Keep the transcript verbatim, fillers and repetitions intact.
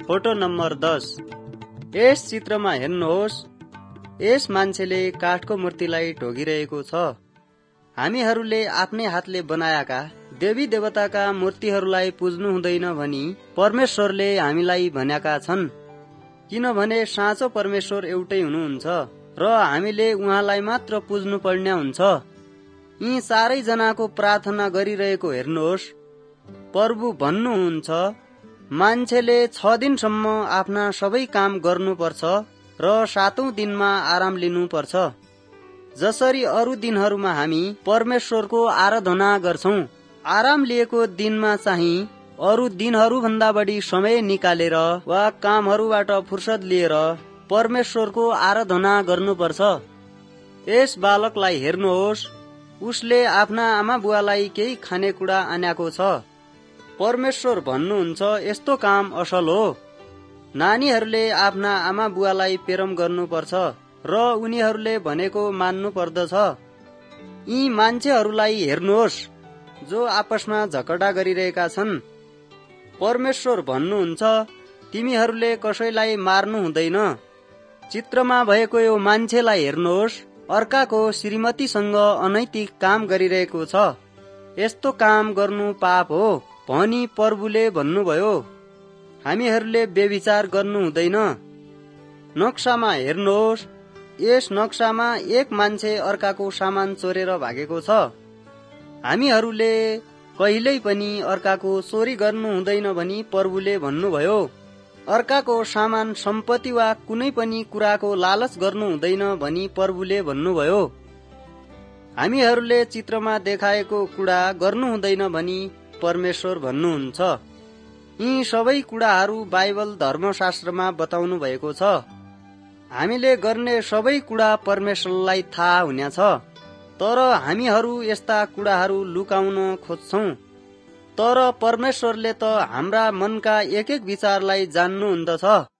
Photo number दस। यस चित्रमा हेर्नुहोस्, यस मान्छेले काठको मूर्तिलाई ढोगिरहेको छ। हामीहरूले आफ्नै हातले बनाएका देवी देवताका मूर्तिहरूलाई पुज्नु हुँदैन भनी परमेश्वरले हामीलाई भनेका छन्। किनभने साँचो परमेश्वर एउटै हुनुहुन्छ र हामीले उहाँलाई मात्र पुज्नु पर्ने हुन्छ। यी चारै जनाको प्रार्थना गरिरहेको हेर्नुहोस्। प्रभु भन्नुहुन्छ, मान्छेले छ दिनसम्म आफ्ना सबै काम गर्नुपर्छ र सातौं दिनमा आराम लिनुपर्छ। जसरी अरू दिनहरूमा हामी परमेश्वरको आराधना गर्छौं, आराम लिएको दिनमा चाहिँ अरू दिनहरू भन्दा बढी समय निकालेर वा कामहरूबाट फुर्सद लिएर परमेश्वरको आराधना गर्नुपर्छ। यस बालकलाई हेर्नुहोस्, उसले आफ्ना आमा बुवालाई केही खानेकुरा आन्याको छ। परमेश्वर भन्नुहुन्छ, यस्तो काम असल हो। नानीहरूले आफ्ना आमा बुवालाई प्रेम गर्नुपर्छ र उनीहरूले भनेको मान्नु पर्दछ। यी मान्छेहरूलाई हेर्नुहोस् जो आपसमा झगडा गरिरहेका छन्। परमेश्वर भन्नुहुन्छ, तिमीहरूले कसैलाई मार्नु हुँदैन। चित्रमा भएको यो मान्छेलाई हेर्नुहोस्, अर्काको श्रीमतीसँग अनैतिक काम गरिरहेको छ। यस्तो काम गर्नु पाप हो भनी प्रभुले भन्नुभयो। हामीहरूले व्यभिचार गर्नु हुँदैन। नक्सामा हेर्नुहोस्, यस नक्सामा एक मान्छे अर्काको सामान चोरेर भागेको छ। हामीहरूले कहिल्यै पनि अर्काको चोरी गर्नु हुँदैन भनी प्रभुले भन्नुभयो। अर्काको सामान, सम्पत्ति वा कुनै पनि कुराको लालच गर्नु हुँदैन भनी प्रभुले भन्नुभयो। हामीहरूले चित्रमा देखाएको कुरा गर्नु हुँदैन भनी परमेश्वर भन्नुहुन्छ। यी सबै कुराहरू बाइबल धर्मशास्त्रमा बताउनु भएको छ। हामीले गर्ने सबै कुरा परमेश्वरलाई थाहा हुनेछ, तर हामीहरू यस्ता कुराहरू लुकाउन खोज्छौं। तर परमेश्वरले त हाम्रा मनका एक एक विचारलाई जान्नुहुँदछ।